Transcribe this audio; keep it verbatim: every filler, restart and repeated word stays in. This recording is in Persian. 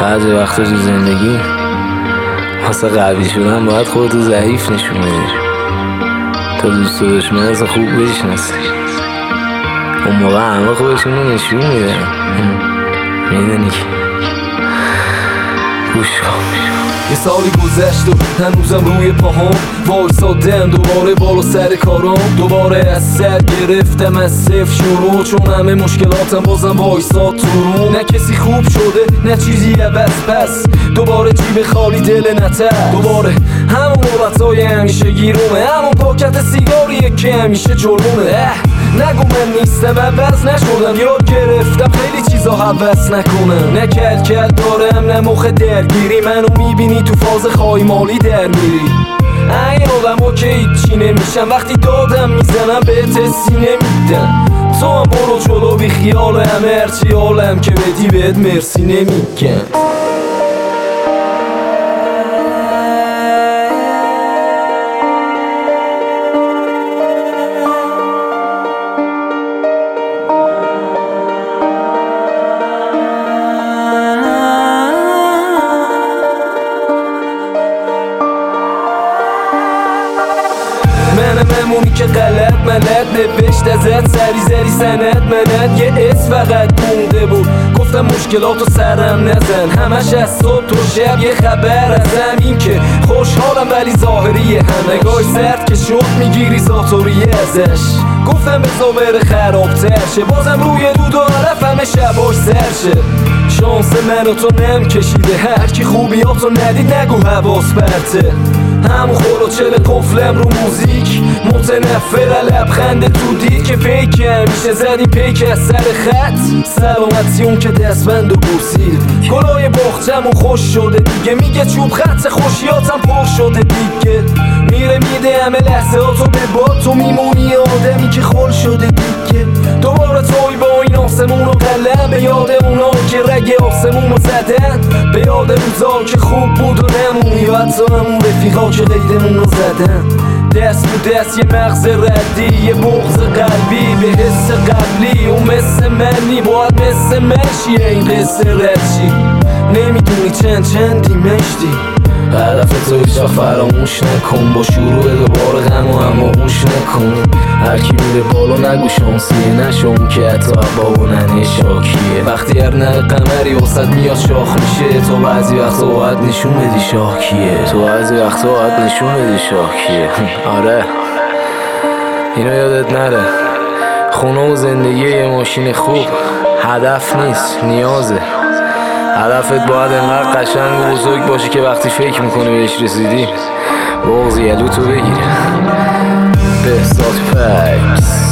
بعضی وقتا تو زندگی واسه قوی شدن باید خودتو ضعیف نشون بدی تا دوست و دشمنت خوب بشناسی. اون موقع همه خودشونو نشون میدن. میدونی که گوش کن. یه سالی گذشت و هنوزم روی پاهام وایسادم، دوباره بالا سر کارام، دوباره از سر گرفتم از صفر شروع، چون همه مشکلاتم بازم وایساد تو رو. نه کسی خوب شده نه چیزی عوض، پس دوباره جیب خالی دل نتر، دوباره همون مولتای همیشه گیرومه، همون پاکت سیگاریه که همیشه جلومه. نگو من نیستم عوض نشدم، یاد گرفتم خیلی چیزا حوض نکنم. نه کل کل دارم نه مخ درگیری، منو میبینی تو فاز خایمالی در میری. این آدم ها که هیچی نمیشم، وقتی دادم میزنم به تسی نمیدن. تو هم برو جلو بی خیال همه هرچی حالم که بدی بهت مرسی نمیگم. ممونی که غلط ملت نوشت ازت سری زری سند منت، یه اس فقط مونده بود گفتم مشکلاتو سرم نزن، همش از صبح تو شب یه خبر از همین که خوشحالم ولی ظاهریه، هم نگاه سرد که شد میگیری ذاتوریه ازش. گفتم بزا بره خرابتر شه، بازم روی دود و عرف همه شباش سر شه. شانس من و تو نم کشیده، هر کی خوبیاتو ندید نگو حواس پرته. همون خلوچل قفلم رو موزیک متنفر لبخند تو دید که پیک همیشه زدیم پیک از سر خط. سلامتی اون که دستبند و برسید، گلای باختمون خوش شده دیگه، میگه چوب خط خوشیاتم پر شده دیگه. میره میده همه لحظه ها تو به باد، تو میمونی آدمی که خل شده دیگه. دوباره توی با این آسمون و قلم، به یاد اونا که رگ آسمون رو زدن، به یاد روزا که خوب بود و نمونی، و حتی همون رفیقا که قیدمون رو زدن. دست تو دست یه مغز ردی، یه بغض قلبی به حس قبلی، اون مثل منی باید مثل منشیه این قصه ردشی. نمیدونی چند چندی مشتی، هدف تو هیچ فراموش نکن، با شروع دوباره غم و هم آغوش نکن. هرکی میره بالا نگو شانسیه، نشون که حتی با و ننه شاکیه. وقتی هر نر قمری وسط میاد شاخ میشه، تو بعضی وقتا باید نشون بدی شاه کیه، تو بعضی وقتا باید نشون بدی شاه کیه. آره اینو یادت نره، خونه و زندگی یه ماشین خوب هدف نیست نیازه. هدفت باید انقدر قشنگ و بزرگ باشه که وقتی فکر میکنه بهش رسیدی بغض یلو تو بگیره. بهزاد فکس.